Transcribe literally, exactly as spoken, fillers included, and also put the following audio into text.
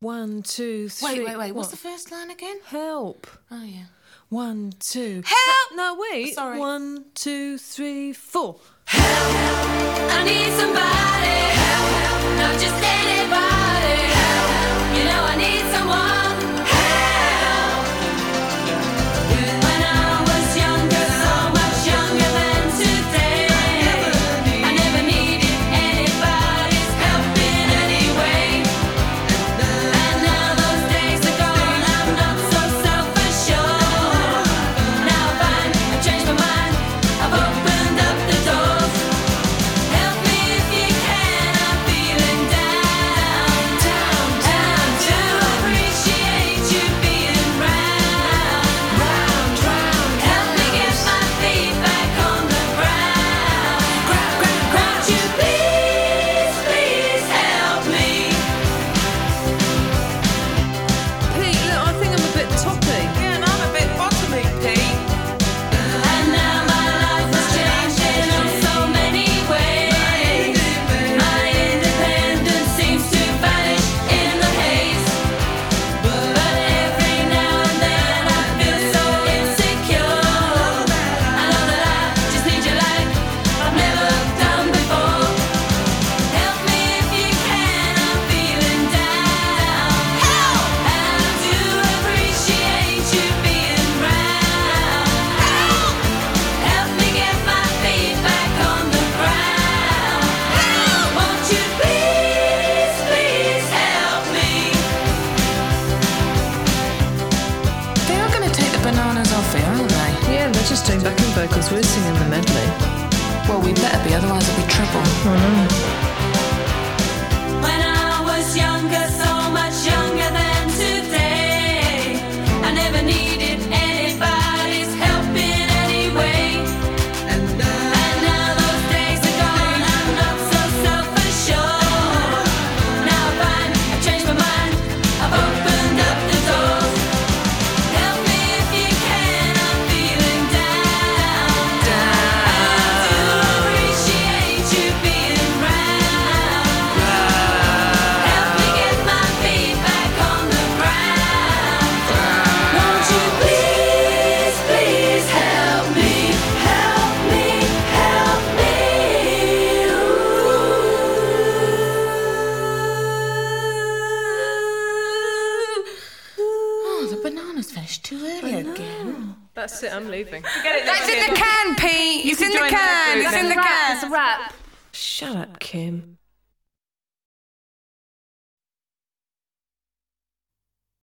One, two, three. Wait, wait, wait. What's What? the first line again? Help. Oh, yeah. One, two. Help! No, wait. Sorry. One, two, three, four. I need somebody help, help, not just anybody help, you know I need someone help. When I was younger, so much younger than today, I never needed anybody's help in any way. And now those days are gone, I'm not so self-assured. Now I find I've changed my mind, I've opened up the doors. Help me if you can, I'm feeling down, down, down. To appreciate you being round, round, round. Help me get my feet back on the ground, ground, ground, ground. Won't you please, please help me? Pete, look, I think I'm a bit toppy. Yeah, and I'm a bit bottomy, Pete. And now my life has changed in oh so many ways. My independence seems to vanish in the haze. But every now and then I feel so insecure. I know that I just need you like I've never done before. Help me if you can, I'm feeling down. Help! And I do appreciate you being round. Help! Help me get my feet back on the ground. Help! Won't you please, please help me? They are going to take the bananas off here, aren't they? Yeah, they're just doing backing vocals. We're singing the medley. Well, we better be, otherwise it'll be trouble. When I was younger, so much younger than today, I never needed anybody's help in any way. And now those days are gone, I'm not so self-assured. Now I find I've changed my mind, I've opened up the doors. Help me if you can, I'm feeling down, down. I do appreciate you being round. Help me get my feet back on the ground. Won't you please, please help me, help me, help me? Oh, the bananas finished too early again. That's it, I'm leaving. That's in the can, Pete. It's in the join the can. group It's then. in the Wrap, can. it's a wrap. Shut up, Kim.